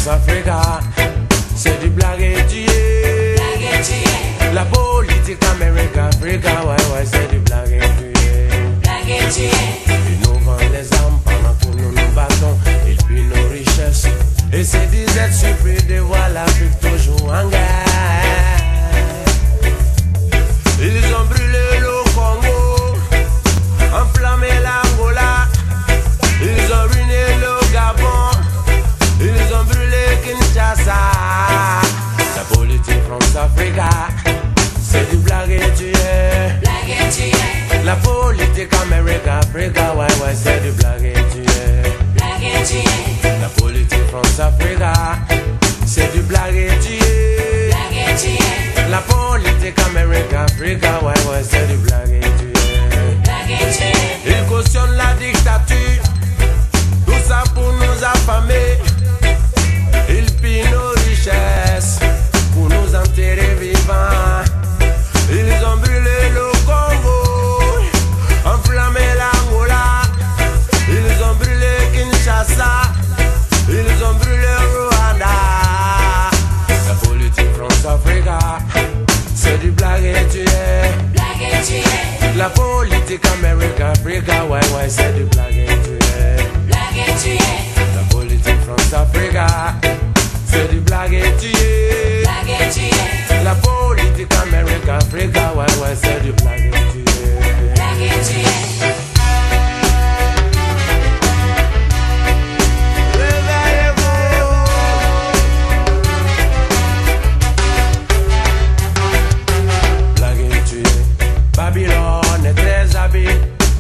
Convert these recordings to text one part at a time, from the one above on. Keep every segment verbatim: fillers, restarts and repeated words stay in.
France Africa, c'est du blague et tuer. La politique Amérique Africa, ouais ouais c'est du blague et tuer. Ils nous vendent les armes pendant que nous nous battons, ils pillent nos richesses. Et c'est des êtres surpris de voir l'Afrique toujours en guerre. Ils ont brûlé le Congo, enflammé l'Angola, ils ont ruiné le Gabon, ils ont brûlé Kinshasa. La politique France-Africa, c'est du blague et tuer. La politique Amérique-Africa, ouais ouais c'est du blague et tuer. La politique France-Africa, c'est du blague et tuer. La politique Amérique-Africa, ouais ouais c'est du blague et tuer. Ils cautionnent la dictature, tout ça pour nous affamer. Ils pillent nos richesses pour nous enterrer vivants. Ils ont brûlé le Congo, enflammé l'Angola, ils ont brûlé Kinshasa, ils ont brûlé Rwanda. La politique France-Africa, c'est du blague et tuer. La politique Amérique-Africa, ouais ouais c'est du blague et tuer. La politique France-Africa, c'est du blague et tuer. La politique Amérique-Africa, ouais ouais c'est du blague et tuer. Blague et tuer. Babylone est très habile.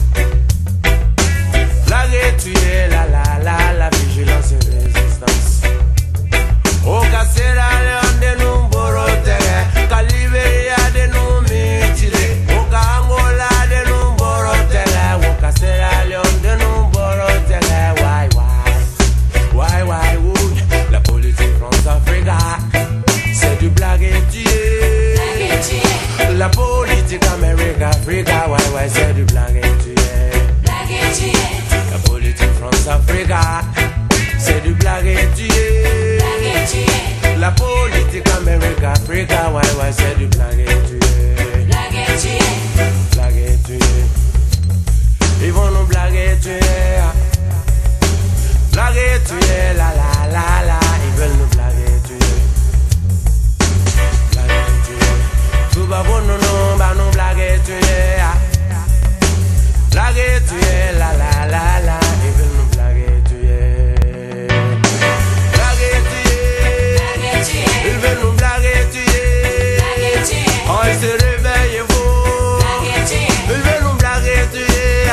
Blague et tuer, la la la la vigilance et résistance. Au Sierra Leone de nous borotere, Caliberia de nous mitile, au Angola de nous borotere, au Sierra Leone de nous borotere. Why why why why would la politique France-Africa, c'est du blague et tuer. La politique Amérique-Africa, ouais ouais c'est du blague et tuer. La politique France-Africa, c'est du blague et tuer. La politique Amérique-Africa, ouais ouais c'est du blague et tuer. Blague et tuer. Ils vont nous blaguer et tuer. Blague et tuer, la la la la. Ils veulent nous blaguer et tuer. Blague et tuer. Tout va bon nous nous, bah nous blaguer et tuer. Blague et tuer, la la la la. Ils veulent nous blaguer et tuer. Blague et tuer. Ils veulent nous blaguer et tuer. Oh, ils se réveillent vous. Ils veulent nous blaguer et tuer.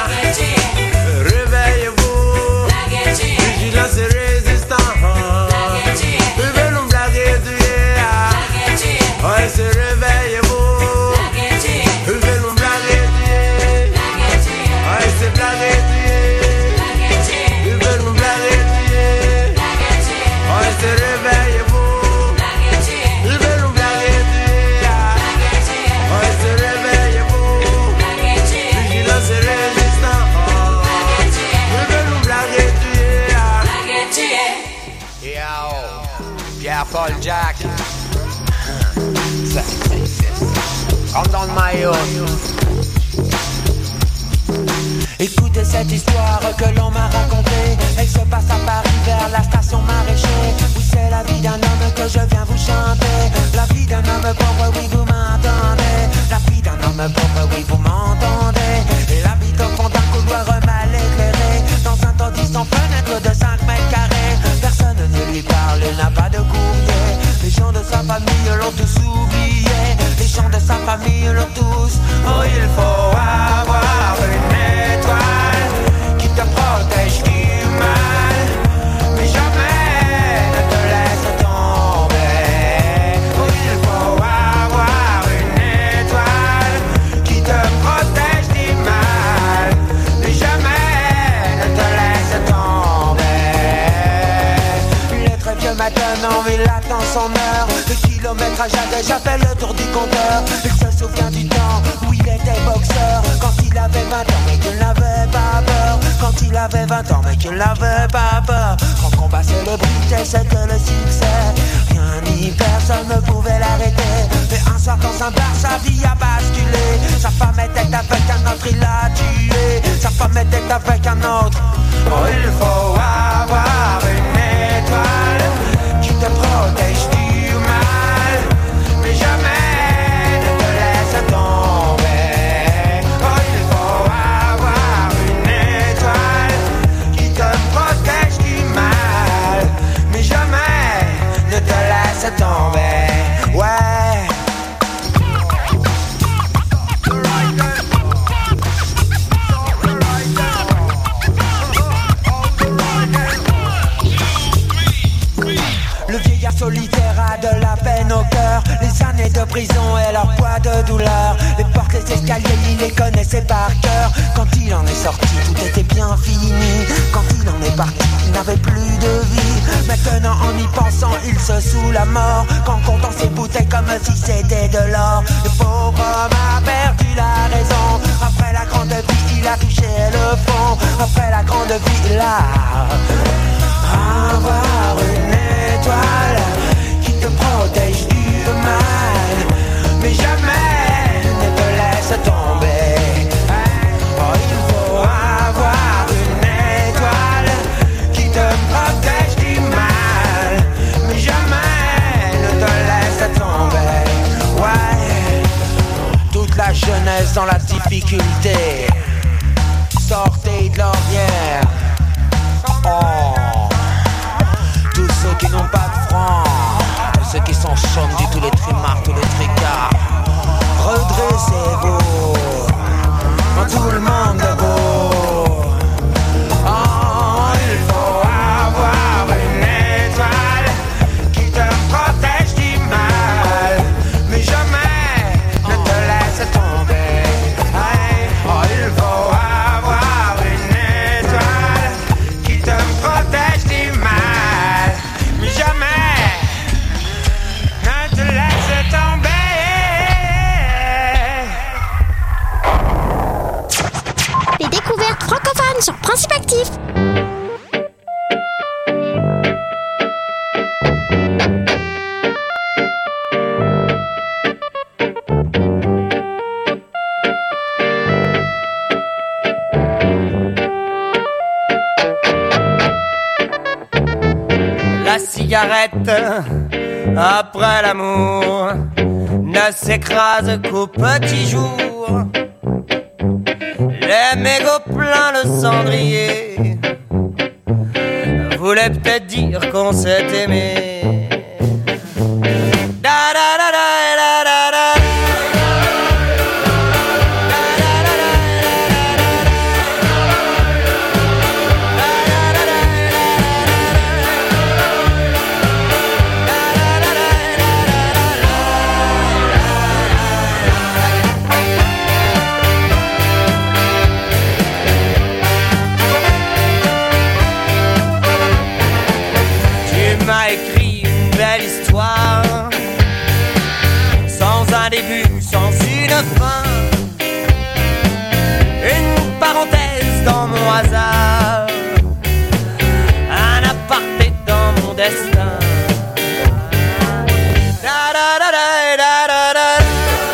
Réveillez-vous. Vigilance et résistance. Ils veulent nous blaguer et tuer. Oh, ils se réveillent vous. Ils veulent nous blaguer et tuer. Oh, ils se blaguent et tuer. Ils veulent nous blaguer et tuer. Oh, ils se réveillent vous. Ils veulent nous blaguer et tuer. Oh, ils se réveillent vous. Vigilance et résistance. Ils veulent nous blaguer et tuer. Yo, Pierre-Paul Jack. Rentre dans le maillot. Écoutez cette histoire que l'on m'a racontée. Elle se passe à Paris vers la station Maraîcher, où c'est la vie d'un homme que je viens vous chanter. La vie d'un homme pauvre, oui vous m'entendez. La vie d'un homme pauvre, oui vous m'entendez. Il habite au fond d'un couloir mal éclairé, dans un taudis sans fenêtre de cinq mètres carrés. Personne ne lui parle, il n'a pas de courrier. Les gens de sa famille l'ont tous oublié. Les gens de sa famille l'ont tous. Oh, il faut avoir une étoile qui te protège du mal, mais jamais ne te laisse tomber. Oh, il faut avoir une étoile qui te protège du mal, mais jamais ne te laisse tomber. Il est très vieux maintenant, mais il attend son heure. Le kilométrage a déjà fait le tour du compteur. Il se souvient du temps où il était boxeur. Quand il avait vingt ans mais qu'il n'avait pas peur. Quand il avait vingt ans mais qu'il n'avait pas peur. Son combat célébrité c'était le succès. Rien ni personne ne pouvait l'arrêter. Mais un soir dans un bar sa vie a basculé. Sa femme était avec un autre, il l'a tué. Sa femme était avec un autre. Oh, il faut avoir une étoile qui te protège du mal, mais jamais ne te laisse tomber. Oh, il faut avoir une étoile qui te protège du mal, mais jamais ne te laisse tomber. Ouais. Solitaire a de la peine au cœur. Les années de prison et leur poids de douleur. Les portes, les escaliers, il les connaissait par cœur. Quand il en est sorti, tout était bien fini. Quand il en est parti, il n'avait plus de vie. Maintenant en y pensant, il se saoule la mort. Qu'en comptant ses bouteilles comme si c'était de l'or. Le pauvre homme a perdu la raison. Après la grande vie, il a touché le fond. Après la grande vie, il a avoir une étoile qui te protège du mal, mais jamais ne te laisse tomber. Oh, il faut avoir une étoile qui te protège du mal, mais jamais ne te laisse tomber. Ouais, toute la jeunesse dans la difficulté, sortez de l'ornière. Oh, tous ceux qui n'ont pas de francs, ceux qui sont chômes du tous les trimards, tous les tricards, redressez-vous, tout le monde debout. Oh, il faut avoir une étoile qui te protège du mal, mais jamais ne te laisse tomber. Oh, il faut avoir une étoile qui te protège du mal, mais jamais ne te laisse tomber. Les découvertes francophones sur Principe Actif. La cigarette, après l'amour, ne s'écrase qu'au petit jour. Les mégots pleins de cendrier voulaient peut-être dire qu'on s'est aimé. Da da da da da da da. M'a écrit une belle histoire, sans un début, sans une fin, une parenthèse dans mon hasard, un aparté dans mon destin. Da da da da da da da.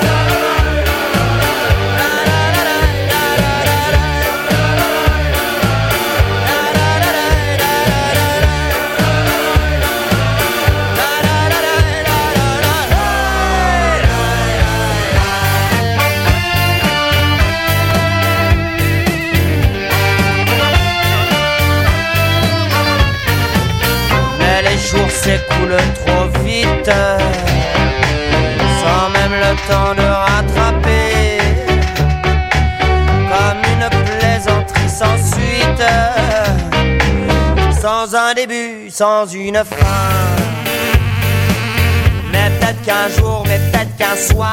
S'écoule trop vite, sans même le temps de rattraper, comme une plaisanterie sans suite, sans un début, sans une fin. Mais peut-être qu'un jour, mais peut-être qu'un soir,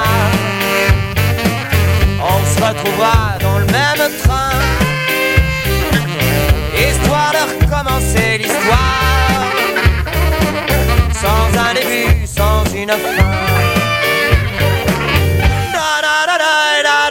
on se retrouvera dans le même train, histoire de recommencer l'histoire. Sans un début, sans une fin. Da da da da da.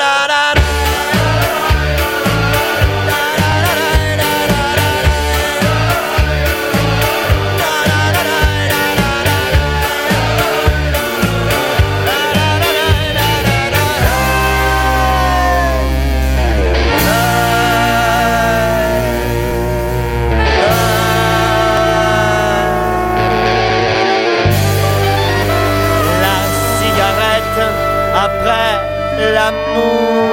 l'amour.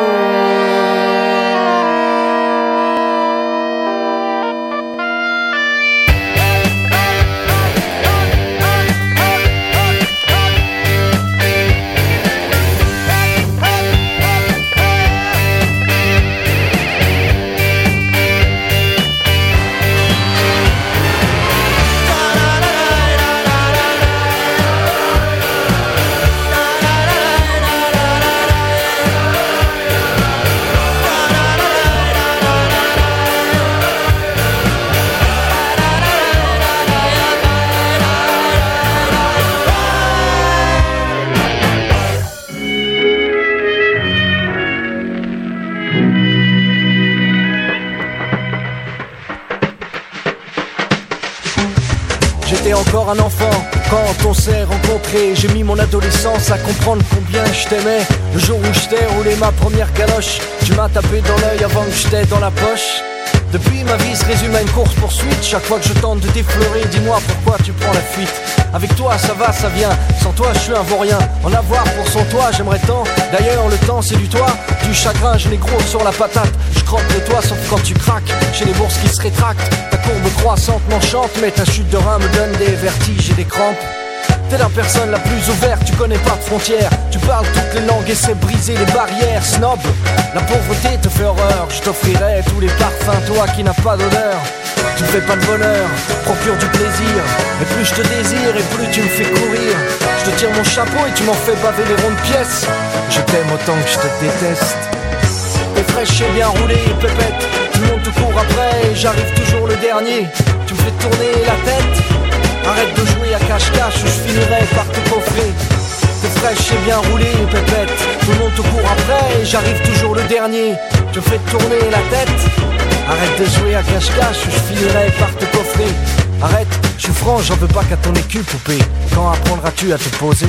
J'étais encore un enfant quand on s'est rencontrés. J'ai mis mon adolescence à comprendre combien je t'aimais. Le jour où je t'ai roulé ma première galoche, tu m'as tapé dans l'œil avant que je t'aie dans la poche. Depuis ma vie se résume à une course poursuite. Chaque fois que je tente de t'effleurer, dis-moi pourquoi tu prends la fuite. Avec toi ça va, ça vient, sans toi je suis un vaurien. En avoir pour son toit, j'aimerais tant. D'ailleurs le temps c'est du toit, du chagrin je n'ai gros sur la patate. Je croque de toi sauf quand tu craques. J'ai les bourses qui se rétractent. Ta courbe croissante m'enchante, mais ta chute de rein me donne des vertiges et des crampes. T'es la personne la plus ouverte, tu connais pas de frontières. Tu parles toutes les langues et sais briser les barrières. Snob, la pauvreté te fait horreur. Je t'offrirai tous les parfums, toi qui n'as pas d'odeur. Tu me fais pas de bonheur, procure du plaisir. Et plus je te désire et plus tu me fais courir. Je te tire mon chapeau et tu m'en fais baver les rondes pièces. Je t'aime autant que je te déteste. T'es fraîche et bien roulé, pépette. Tout le monde te court après et j'arrive toujours le dernier. Tu me fais tourner la tête. Arrête de jouer à cache-cache ou je finirai par te coffrer. T'es fraîche et bien roulée, pépette. Tout le monde te court après et j'arrive toujours le dernier. Tu me fais tourner la tête. Arrête de jouer à cache-cache ou je finirai par te coffrer. Arrête, je suis franc, j'en veux pas qu'à ton écu, poupée. Quand apprendras-tu à te poser?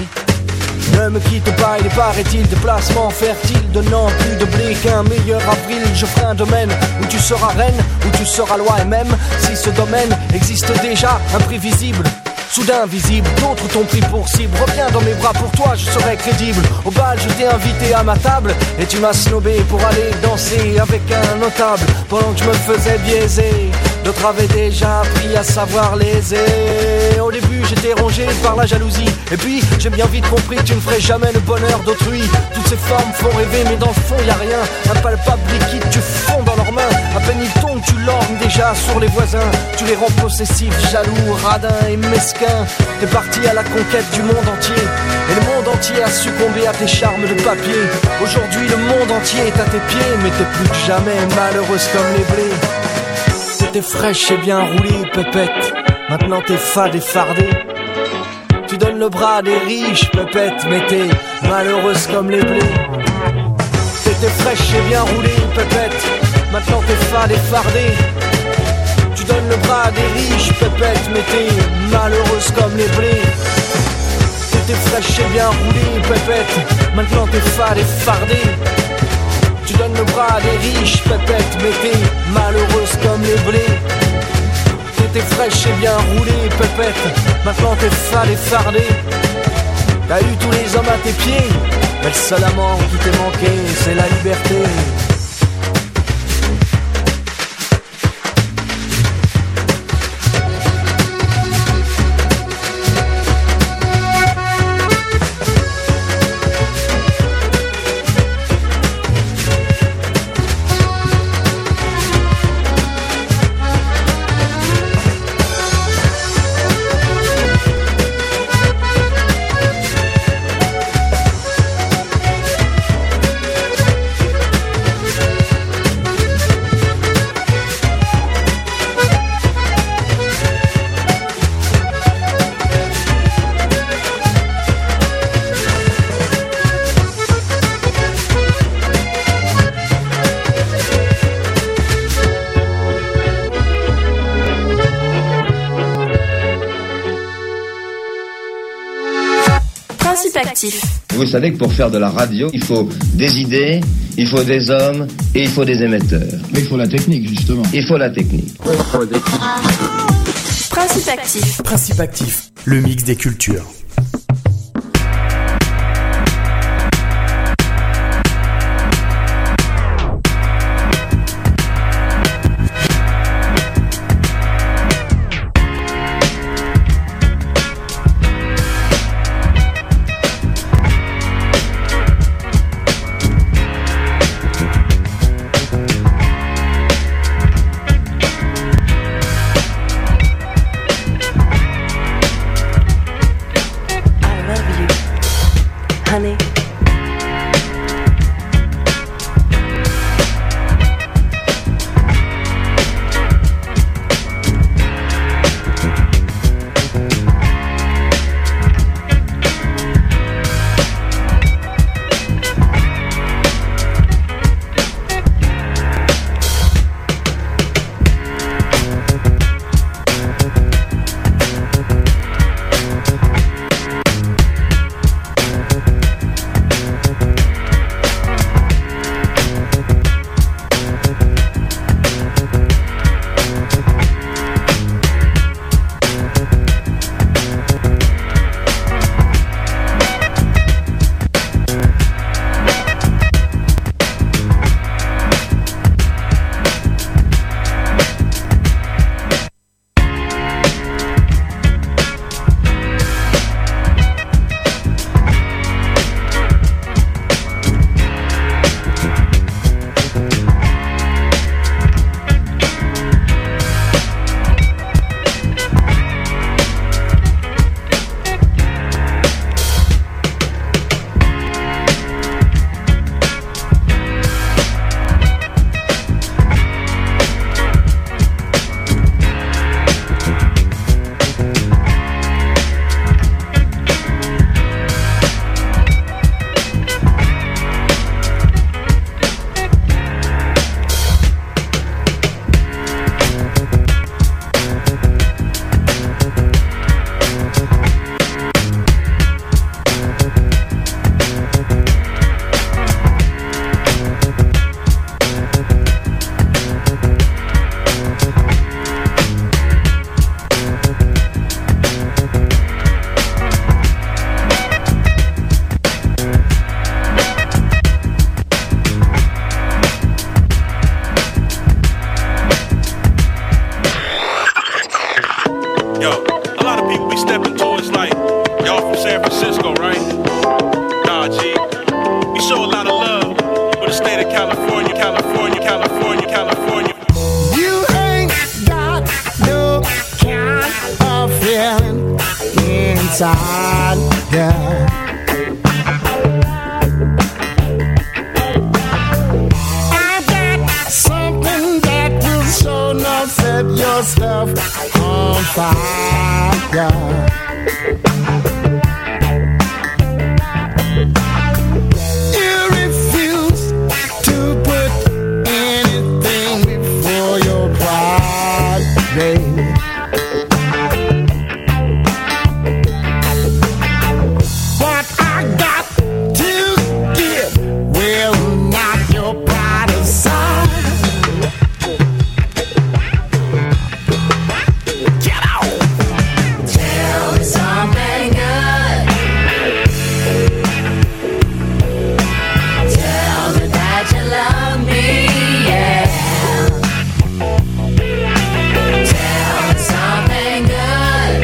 Ne me quitte pas, il est paraît-il des placements fertiles. Donnant plus de blé qu'un meilleur avril. Je ferai un domaine où tu seras reine, où tu seras loi. Et même si ce domaine existe déjà, imprévisible, soudain visible, d'autres t'ont pris pour cible. Reviens dans mes bras, pour toi je serai crédible. Au bal je t'ai invité à ma table et tu m'as snobé pour aller danser avec un notable. Pendant que je me faisais biaiser, d'autres avaient déjà appris à savoir léser. Au début j'étais rongé par la jalousie, et puis j'ai bien vite compris que tu ne ferais jamais le bonheur d'autrui. Toutes ces formes font rêver mais dans le fond y a rien. Impalpable liquide, tu fonds dans leurs mains. À peine ils tombent, tu l'ornes déjà sur les voisins. Tu les rends possessifs, jaloux, radins et mesquins. T'es parti à la conquête du monde entier, et le monde entier a succombé à tes charmes de papier. Aujourd'hui le monde entier est à tes pieds, mais t'es plus que jamais malheureuse comme les blés. T'étais fraîche et bien roulée, pépette. Maintenant t'es fade et fardée. Tu donnes le bras à des riches, pépette, mais t'es malheureuse comme les blés. T'étais fraîche et bien roulée, pépette. Maintenant t'es fade et fardée. Tu donnes le bras à des riches, pépette, mais t'es malheureuse comme les blés. T'étais fraîche et bien roulée, pépette. Maintenant t'es fade et fardée. Tu donnes le bras à des riches, pépette, mais t'es malheureuse comme les blés. T'étais fraîche et bien roulée, pépette. Maintenant t'es fade et fardée. T'as eu tous les hommes à tes pieds, mais le seul amant qui t'est manqué, c'est la liberté. Vous savez que pour faire de la radio, il faut des idées, il faut des hommes et il faut des émetteurs. Mais il faut la technique, justement. Il faut la technique. Principe actif. Principe actif, le mix des cultures. talking to us like y'all from San Francisco, right? Nah, G. We show a lot of love for the state of California, California, California, California. You ain't got no kind of feeling inside, yeah. I got something that will show no set your stuff on fire. You refuse to put anything before your pride, baby. What I got to give will knock your pride aside. Get out! Tell me something good. Tell me that you love me, yeah. Tell me something good.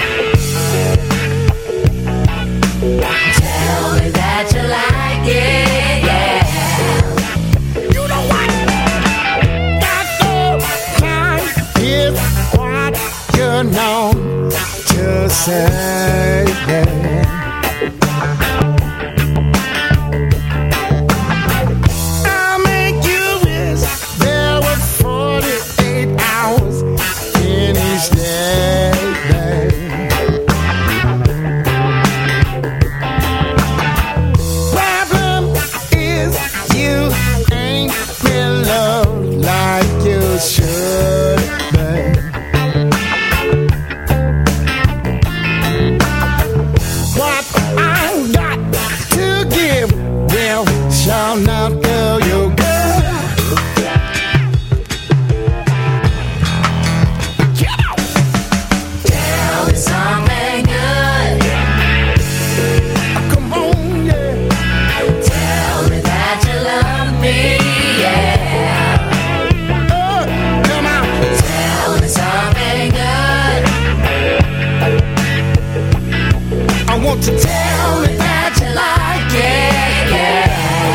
Tell me that you like it, yeah. You know what? That's all time is what you're known to say, yeah. I'll make you wish there were forty-eight hours in each day, babe. Problem is you ain't been loved like you should, babe. What I got to give will shall not go your good. Get out! Tell me something good. Come on, yeah. Tell me that you love me, yeah. Oh, come on. Tell me something good. I want to tell me that you like it, yeah.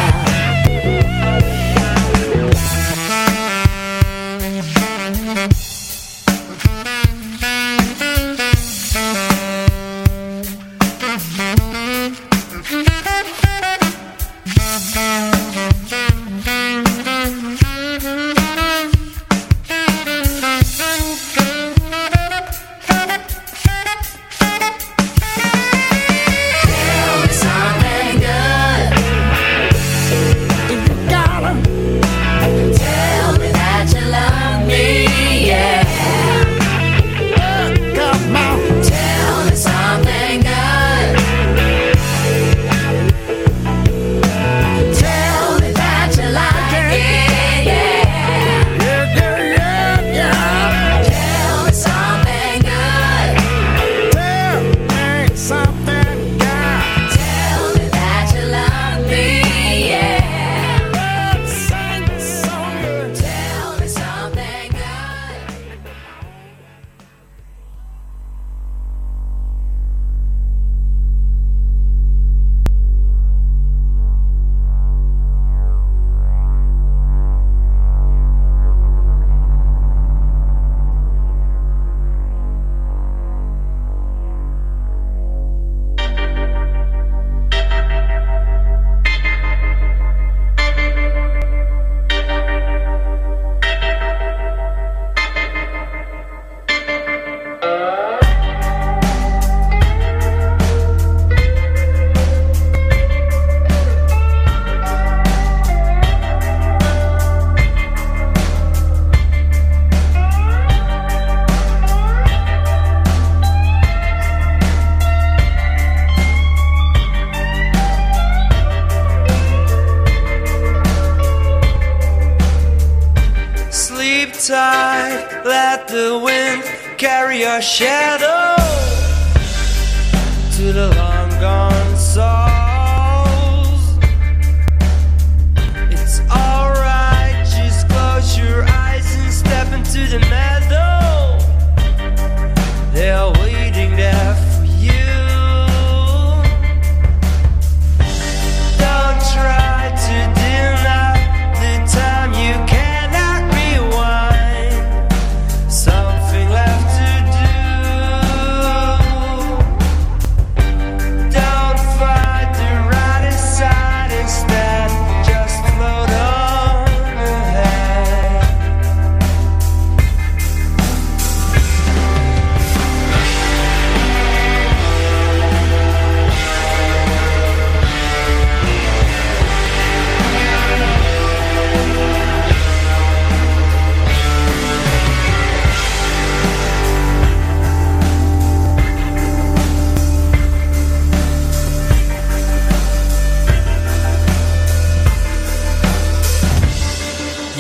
Tell me something good. If you gotta tell me that you love me, yeah. Oh, come on. Tell me something good. Tell me that you like it, yeah. Yeah, yeah, yeah, yeah. Tell me something good. Tell me something good. Tell me that you love me, yeah. Oh, sing the song good. Tell me something good. Sleep tight, let the wind carry your shadow to the long gone souls. It's alright, just close your eyes and step into the meadow. They're waiting there for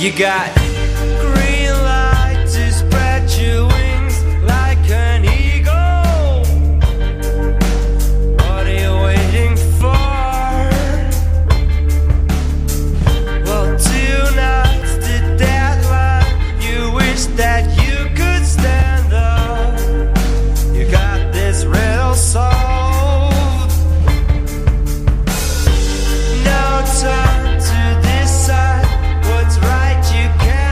You got green light to spread your wings like an eagle. What are you waiting for? Well, tonight's the deadline. You wish that you could stand up. You got this riddle solved. No time to decide what's right, you can't.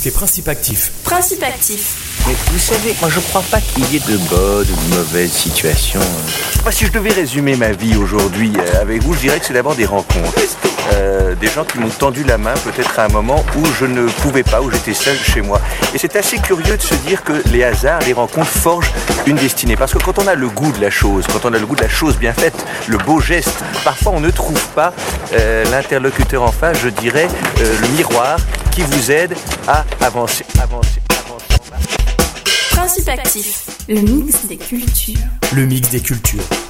écoutez Principe Actif. Principe Actif. Mais vous savez, moi je crois pas qu'il y ait de bonnes ou de mauvaises situations. Moi, si je devais résumer ma vie aujourd'hui euh, avec vous, je dirais que c'est d'abord des rencontres. Euh, des gens qui m'ont tendu la main peut-être à un moment où je ne pouvais pas, où j'étais seul chez moi. Et c'est assez curieux de se dire que les hasards, les rencontres forgent une destinée. Parce que quand on a le goût de la chose, quand on a le goût de la chose bien faite, le beau geste, parfois on ne trouve pas euh, l'interlocuteur en face, je dirais, euh, le miroir qui vous aide à avancer, avancer, avancer. Principe Actif, le mix des cultures. Le mix des cultures.